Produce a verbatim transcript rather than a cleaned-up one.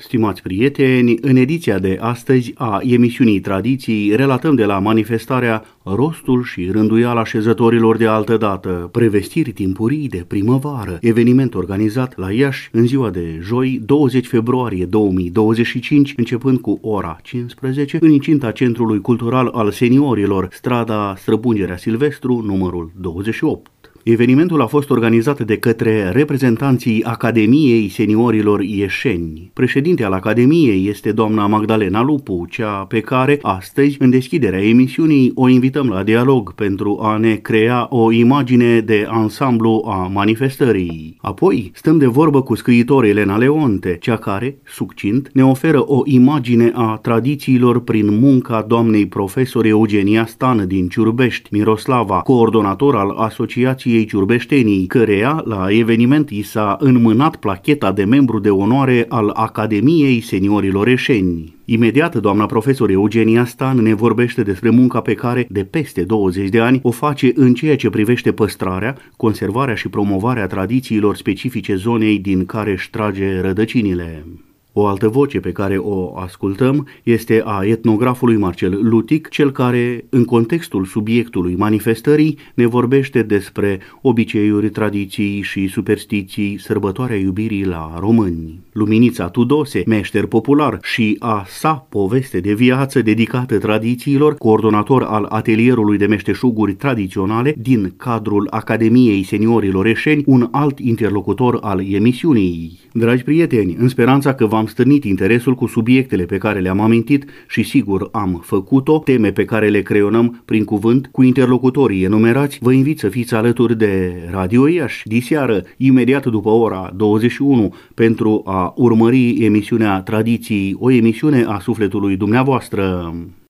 Stimați prieteni, în ediția de astăzi a emisiunii Tradiții relatăm de la manifestarea Rostul și rânduiala așezătorilor de altădată, prevestiri timpurii de primăvară, eveniment organizat la Iași în ziua de joi, douăzeci februarie două mii douăzeci și cinci, începând cu ora cincisprezece, în incinta Centrului Cultural al Seniorilor, strada Străpungerea Silvestru, numărul douăzeci și opt. Evenimentul a fost organizat de către reprezentanții Academiei Seniorilor Ieșeni. Președinte al Academiei este doamna Magdalena Lupu, cea pe care astăzi, în deschiderea emisiunii, o invităm la dialog pentru a ne crea o imagine de ansamblu a manifestării. Apoi, stăm de vorbă cu scriitor Elena Leonte, cea care, succint, ne oferă o imagine a tradițiilor prin munca doamnei profesor Eugenia Stan din Ciurbești, Miroslava, coordonator al Asociației ei Ciurbeștenii, căreia la eveniment i s-a înmânat placheta de membru de onoare al Academiei Seniorilor Ieșeni. Imediat, doamna profesor Eugenia Stan ne vorbește despre munca pe care, de peste douăzeci de ani, o face în ceea ce privește păstrarea, conservarea și promovarea tradițiilor specifice zonei din care își trage rădăcinile. O altă voce pe care o ascultăm este a etnografului Marcel Lutic, cel care, în contextul subiectului manifestării, ne vorbește despre obiceiuri, tradiții și superstiții, sărbătoarea iubirii la români. Luminița Tudose, meșter popular, și a sa poveste de viață dedicată tradițiilor, coordonator al atelierului de meșteșuguri tradiționale din cadrul Academiei Seniorilor Ieșeni, un alt interlocutor al emisiunii. Dragi prieteni, în speranța că v-am stârnit interesul cu subiectele pe care le-am amintit și sigur am făcut-o, teme pe care le creionăm prin cuvânt cu interlocutorii enumerați, vă invit să fiți alături de Radio Iași diseară, imediat după ora douăzeci și unu, pentru a urmări emisiunea Tradiții, o emisiune a sufletului dumneavoastră.